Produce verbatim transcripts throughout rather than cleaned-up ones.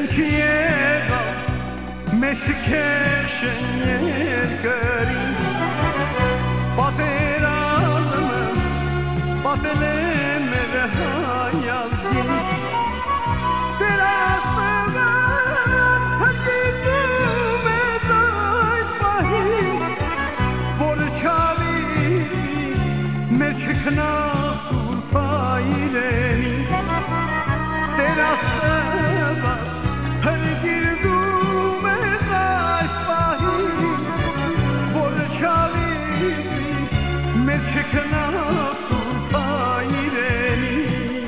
Ինչի եղավ մեր շքերշն երկրին, պատերազմը պատել է մեր հայազգին, Տեր Աստված փրկում ես այս պահին, որ չավի մեր չքնած սուրբ այրենին, Տեր Աստված փրկում ես այս պահին, որ չավի մեր չքնած սուրբ այրենին,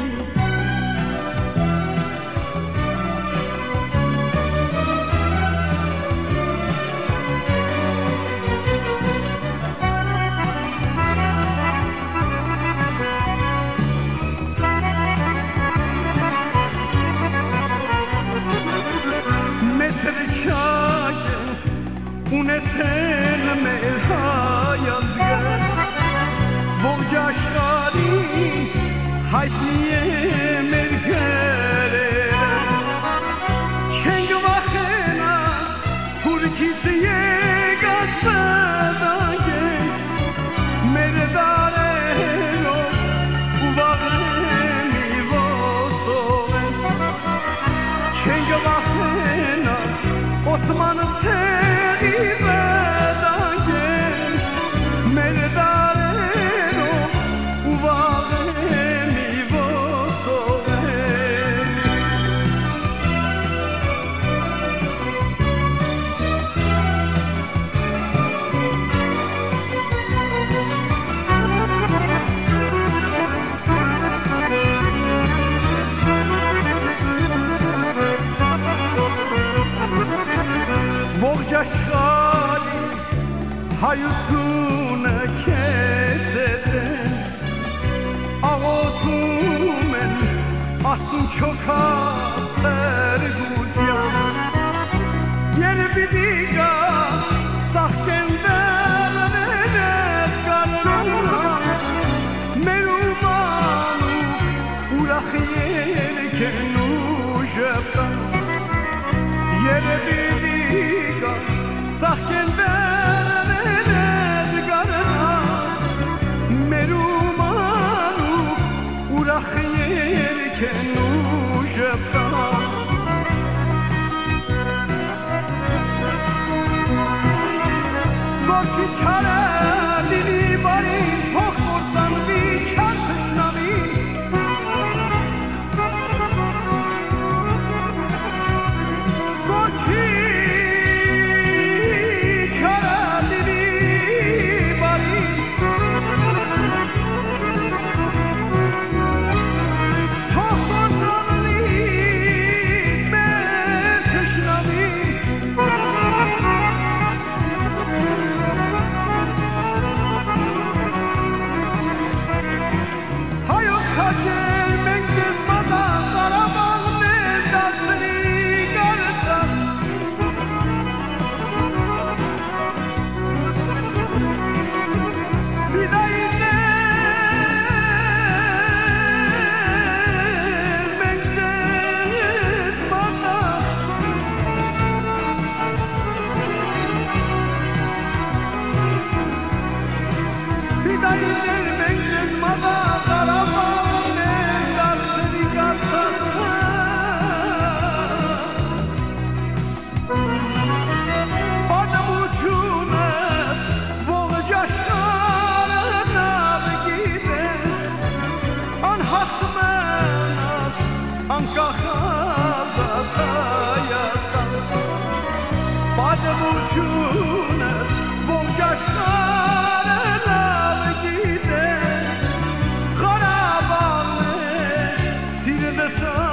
ունեցել մեր հայազգը, ողջ աշխարհին հայտնի է մեր գրերը, չենք վախենա թուրքից եկած վտանգեր, մեր դարերով ու վաղեմի ոսող են, չենք վախենա Օսմանը ցեղի վտանգեր, մեր դարերով ու վաղեմի ոսող են, ողջ աշխարհի հայությունը քեզ հետ է, աղոթում են Աստծուն չոքած փրկության, երբ պիտի գա ծաղկեն դռները կարնան, մեր ումանուկ ուրախ երգերն ու ժպտան, երբ պիտի գա ծաղկեն դռները կարնան, մեր ումանուկ ուրախ երգերն ու ժպտան, որ չի չարը լինի բարին, թող կործանվի չար թշնամին, որ չի Պատմությունը ողջ աշխարհը լավ գիտե, Ղարաբաղն է սիրտս